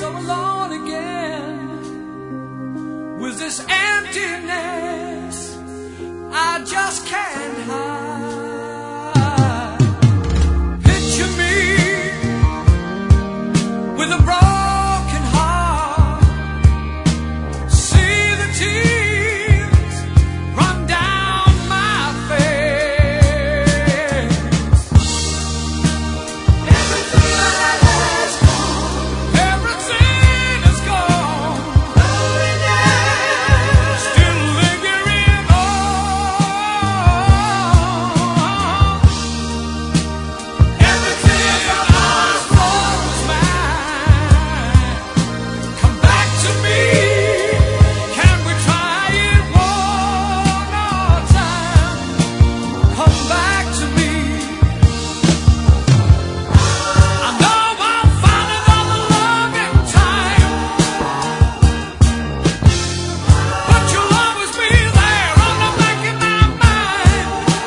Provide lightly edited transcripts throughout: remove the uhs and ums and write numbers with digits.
so alone again with this emptiness I just can't hide. Picture me with a broken heart, see the tears run down my face. Everything I has gone, everything is gone. Loneliness still lingering on. Everything I thought was mine, come back to me. Can we try it one more time? Come back to me. I know I'll find another love in time, but you'll always be there on the back of my mind.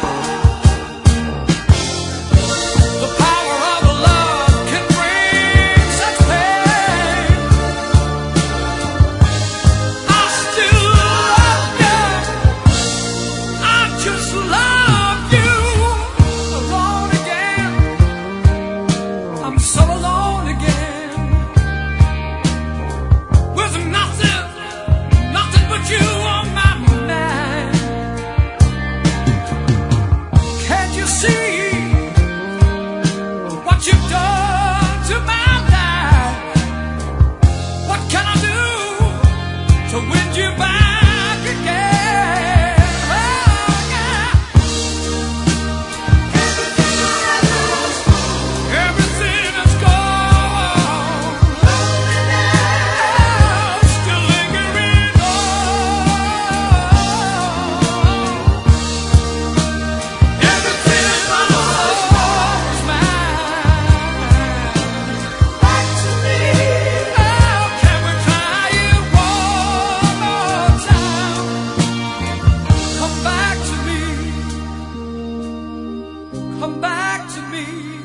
The power of a love can bring such pain. I still love you, I just love you. Alone again, I'm so alone again, with nothing but you on my mind. Can't you see what you've done to my life? What can I do to win you back again? Oh, yeah. Everything is gone. Loneliness still lingering on. Everything I thought was mine, back to me. Oh, can we try it one more time? Come back to me. Come back to me.